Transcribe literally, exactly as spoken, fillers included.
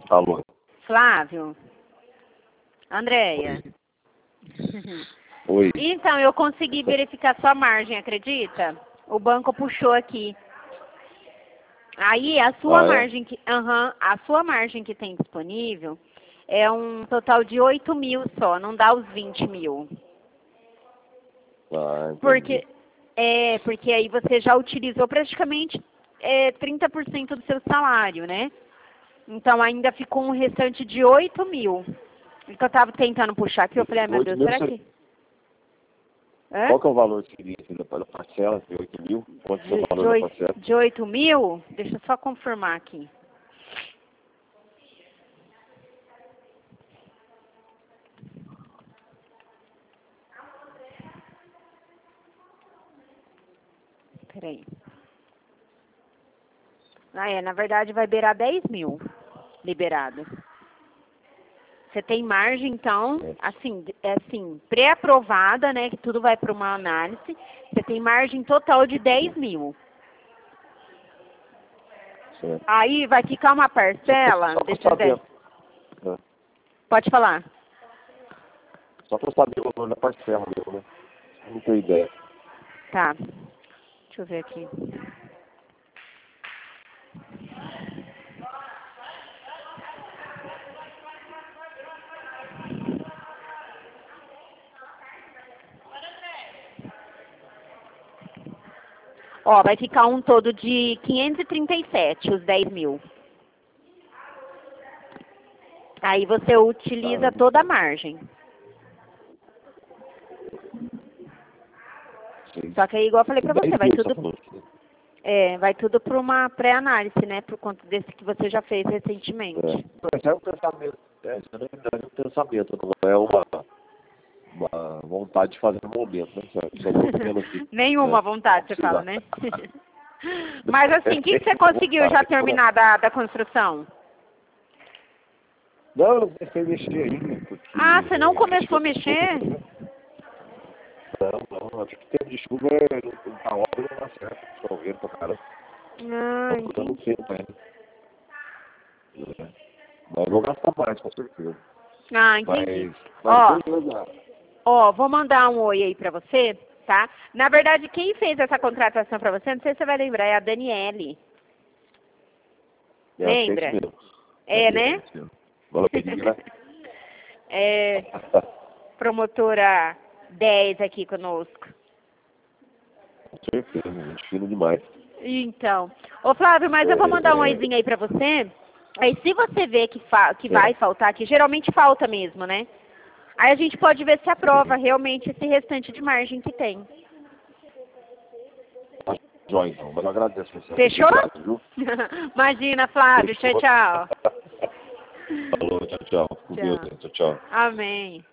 Alô. Flávio? Andréia? Oi. Então, eu consegui verificar sua margem, acredita? O banco puxou aqui. Aí, a sua Ah, é? margem que, uhum, a sua margem que tem disponível é um total de oito mil só, não dá os vinte mil. Ah, entendi. Porque, é, porque aí você já utilizou praticamente é, trinta por cento do seu salário, né? Então ainda ficou um restante de oito mil. E que eu tava tentando puxar aqui, eu falei, ai meu Deus, será que... Hã? Qual que é o valor que seria assim, da da parcela? De oito mil? Quanto é o De, valor de, da oito, parcela? de oito mil? Deixa eu só confirmar aqui. Peraí. Ah, é, na verdade vai beirar dez mil liberado. Você tem margem, então, assim, é assim, pré-aprovada, né, que tudo vai para uma análise, você tem margem total de dez mil. Certo. Aí vai ficar uma parcela, Só pra deixa eu ver. saber. É. Pode falar. Só para saber o valor da parcela mesmo, né? Não tenho ideia. Tá. Deixa eu ver aqui. Ó, vai ficar um todo de quinhentos e trinta e sete, os dez mil. Aí você utiliza toda a margem. Sim. Só que aí, igual eu falei pra você, vai tudo, Falou. é, vai tudo para uma pré-análise, né? Por conta desse que você já fez recentemente. É. Mas é um pensamento. É, isso é na verdade um pensamento, não é uma, uma vontade de fazer no momento, né? Só, só tô vendo aqui. Nenhuma É, vontade, você precisar. fala, né? Mas assim, o que, que você conseguiu já terminar da, da construção? Não, eu não comecei a mexer ainda, porque... Ah, você não é, começou a chuva, mexer? né? Não, não, acho que tempo de chuva é, não, a obra não dá certo, chovendo pra caramba. Ah, Tô dando entendi. tempo ainda. É. Mas eu vou gastar mais, com certeza. Ah, entendi. Mas, Ó, mas beleza. ó, vou mandar um oi aí pra você, tá? Na verdade, quem fez essa contratação pra você, não sei se você vai lembrar, é a Daniele. Eu acho que é isso Lembra? mesmo. É, né? Valorizar. É, promotora dez aqui conosco. Com certeza, gente fina demais. Então, ô Flávio, mas eu vou mandar um oizinho aí pra você. Aí se você vê que, fa que vai faltar, que geralmente falta mesmo, né? Aí a gente pode ver se aprova realmente esse restante de margem que tem. Tá jóia, então, mas eu agradeço você. Fechou? Obrigado, viu? Imagina, Flávio. Tchau, Fechou. tchau. Falou, tchau, tchau. Com Deus, Tchau. tchau, tchau. Amém.